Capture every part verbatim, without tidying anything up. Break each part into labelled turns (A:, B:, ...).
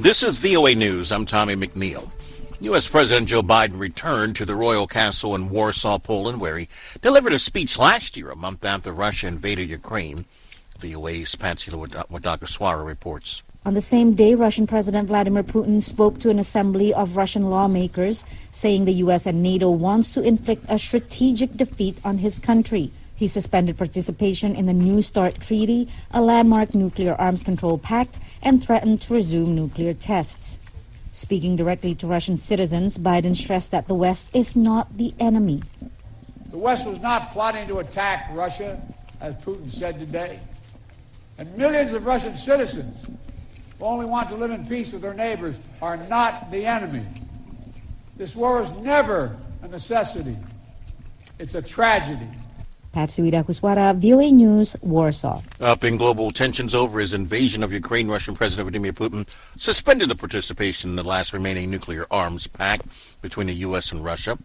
A: This is V O A News. I'm Tommy McNeil. U S. President Joe Biden returned to the Royal Castle in Warsaw, Poland, where he delivered a speech last year, a month after Russia invaded Ukraine. V O A's Patsy Wadakaswara reports.
B: On the same day, Russian President Vladimir Putin spoke to an assembly of Russian lawmakers, saying the U S and NATO wants to inflict a strategic defeat on his country. He suspended participation in the New START Treaty, a landmark nuclear arms control pact, and threatened to resume nuclear tests. Speaking directly to Russian citizens, Biden stressed that the West is not the enemy.
C: The West was not plotting to attack Russia, as Putin said today. And millions of Russian citizens who only want to live in peace with their neighbors are not the enemy. This war is never a necessity. It's a tragedy.
B: Patsy Wadakaswara, V O A News, Warsaw.
A: Up in global tensions over his invasion of Ukraine, Russian President Vladimir Putin suspended the participation in the last remaining nuclear arms pact between the U S and Russia.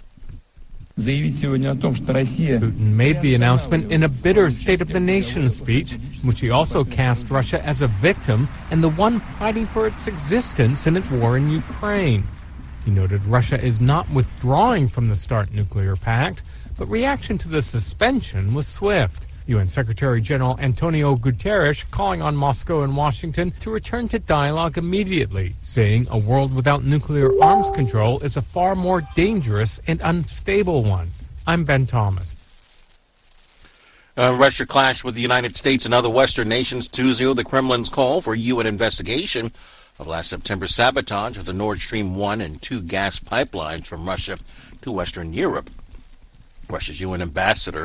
D: Putin made the announcement in a bitter State of the Nation speech, in which he also cast Russia as a victim and the one fighting for its existence in its war in Ukraine. He noted Russia is not withdrawing from the START nuclear pact, but reaction to the suspension was swift. U N Secretary General Antonio Guterres calling on Moscow and Washington to return to dialogue immediately, saying a world without nuclear arms control is a far more dangerous and unstable one. I'm Ben Thomas.
A: Uh, Russia clashed with the United States and other Western nations Tuesday. The Kremlin's call for a U N investigation of last September's sabotage of the Nord Stream one and two gas pipelines from Russia to Western Europe. Russia's U N ambassador